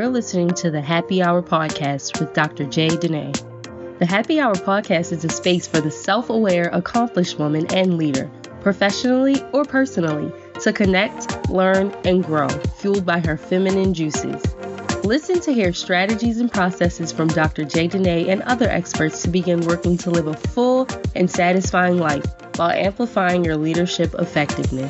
You're listening to the Happy Hour Podcast with Dr. Jay Dene. The Happy Hour Podcast is a space for the self-aware, accomplished woman and leader, professionally or personally, to connect, learn, and grow, fueled by her feminine juices. Listen to hear strategies and processes from Dr. Jay Dene and other experts to begin working to live a full and satisfying life while amplifying your leadership effectiveness.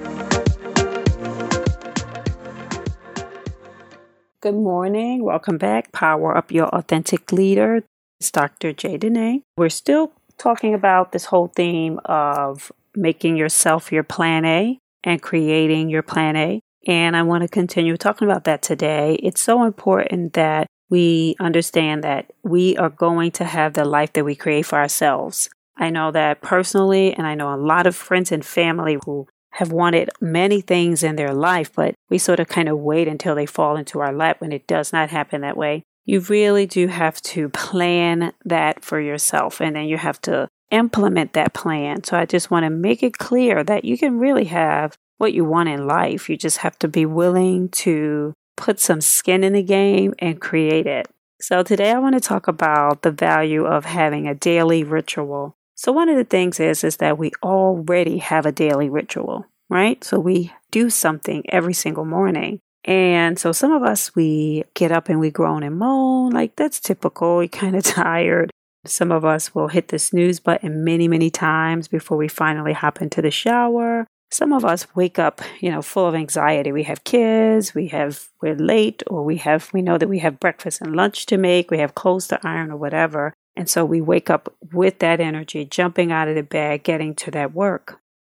Good morning. Welcome back. Power Up Your Authentic Leader. It's Dr. Jay Dene. We're still talking about this whole theme of making yourself your plan A and creating your plan A. And I want to continue talking about that today. It's so important that we understand that we are going to have the life that we create for ourselves. I know that personally, and I know a lot of friends and family who have wanted many things in their life, but we sort of kind of wait until they fall into our lap when it does not happen that way. You really do have to plan that for yourself, and then you have to implement that plan. So I just want to make it clear that you can really have what you want in life. You just have to be willing to put some skin in the game and create it. So today I want to talk about the value of having a daily ritual. So one of the things is that we already have a daily ritual, right? So we do something every single morning. And so some of us, we get up and we groan and moan, like that's typical. We're kind of tired. Some of us will hit the snooze button many, many times before we finally hop into the shower. Some of us wake up, full of anxiety. We have kids, we're late, or we know that we have breakfast and lunch to make, we have clothes to iron or whatever. And so we wake up with that energy, jumping out of the bed, getting to that work.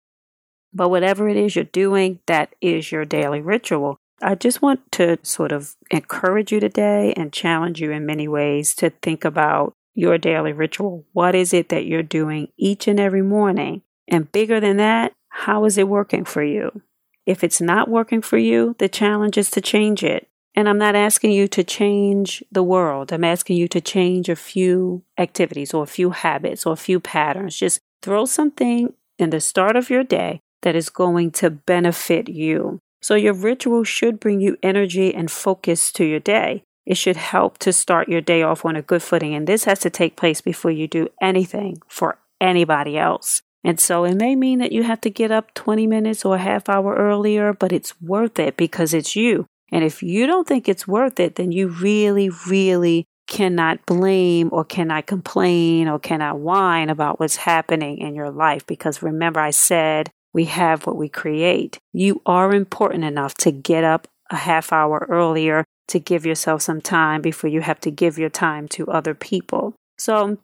But whatever it is you're doing, that is your daily ritual. I just want to sort of encourage you today and challenge you in many ways to think about your daily ritual. What is it that you're doing each and every morning? And bigger than that, how is it working for you? If it's not working for you, the challenge is to change it. And I'm not asking you to change the world. I'm asking you to change a few activities or a few habits or a few patterns. Just throw something in the start of your day that is going to benefit you. So your ritual should bring you energy and focus to your day. It should help to start your day off on a good footing. And this has to take place before you do anything for anybody else. And so it may mean that you have to get up 20 minutes or a half hour earlier, but it's worth it because it's you. And if you don't think it's worth it, then you really, really cannot blame or cannot complain or cannot whine about what's happening in your life. Because remember, I said we have what we create. You are important enough to get up a half hour earlier to give yourself some time before you have to give your time to other people. So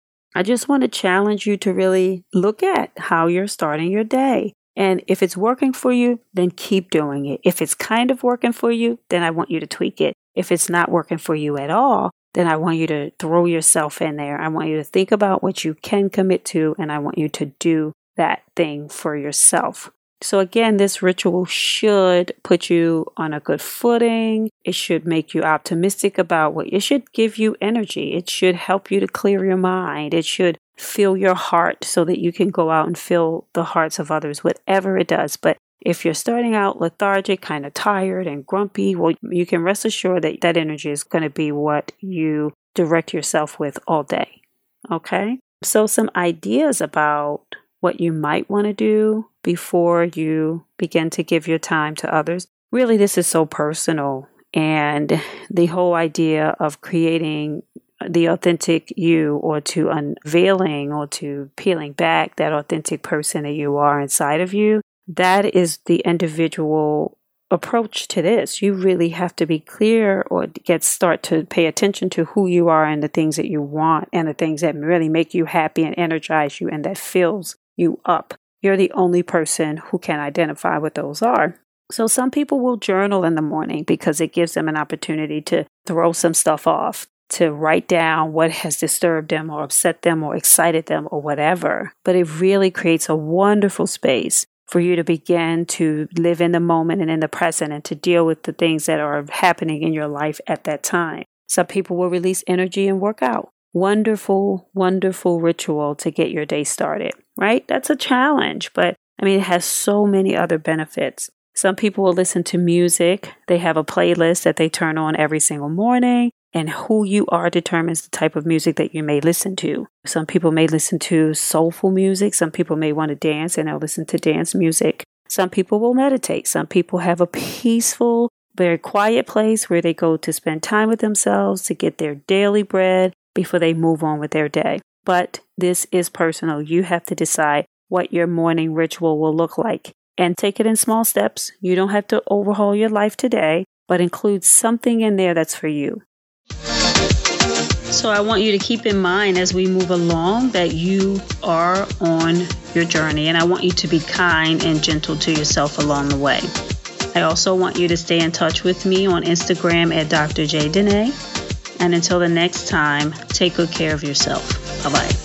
I just want to challenge you to really look at how you're starting your day. And if it's working for you, then keep doing it. If it's kind of working for you, then I want you to tweak it. If it's not working for you at all, then I want you to throw yourself in there. I want you to think about what you can commit to, and I want you to do that thing for yourself. So again, this ritual should put you on a good footing. It should make you optimistic about it should give you energy. It should help you to clear your mind. It should fill your heart so that you can go out and fill the hearts of others, whatever it does. But if you're starting out lethargic, kind of tired and grumpy, well, you can rest assured that that energy is going to be what you direct yourself with all day. Okay? So some ideas about what you might want to do before you begin to give your time to others. Really, this is so personal. And the whole idea of creating the authentic you, or to unveiling or to peeling back that authentic person that you are inside of you, that is the individual approach to this. You really have to be clear or start to pay attention to who you are and the things that you want and the things that really make you happy and energize you and that fills you up. You're the only person who can identify what those are. So some people will journal in the morning because it gives them an opportunity to throw some stuff off, to write down what has disturbed them or upset them or excited them or whatever. But it really creates a wonderful space for you to begin to live in the moment and in the present and to deal with the things that are happening in your life at that time. Some people will release energy and work out. Wonderful, wonderful ritual to get your day started, right? That's a challenge, but it has so many other benefits. Some people will listen to music. They have a playlist that they turn on every single morning. And who you are determines the type of music that you may listen to. Some people may listen to soulful music. Some people may want to dance and they'll listen to dance music. Some people will meditate. Some people have a peaceful, very quiet place where they go to spend time with themselves to get their daily bread before they move on with their day. But this is personal. You have to decide what your morning ritual will look like and take it in small steps. You don't have to overhaul your life today, but include something in there that's for you. So I want you to keep in mind as we move along that you are on your journey, and I want you to be kind and gentle to yourself along the way. I also want you to stay in touch with me on Instagram at Dr. J. Dene. And until the next time, take good care of yourself. Bye-bye.